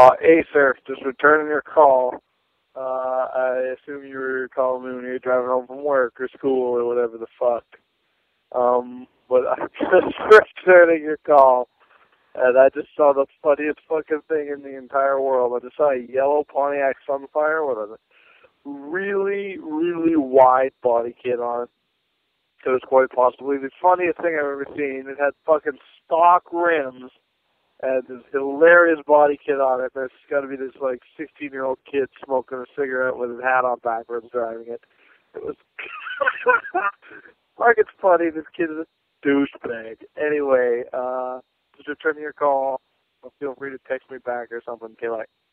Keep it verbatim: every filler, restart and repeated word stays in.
Uh, hey, sir, just returning your call. Uh, I assume you were calling me when you were driving home from work or school or whatever the fuck. Um, but I'm just returning your call, and I just saw the funniest fucking thing in the entire world. I just saw a yellow Pontiac Sunfire with a really, really wide body kit on it. It was quite possibly the funniest thing I've ever seen. It had fucking stock rims and this hilarious body kit on it. There's got to be this like sixteen-year-old kid smoking a cigarette with his hat on backwards driving it. It was like it's funny. This kid is a douchebag. Anyway, uh, just returning your call. Feel free to text me back or something. Okay, like.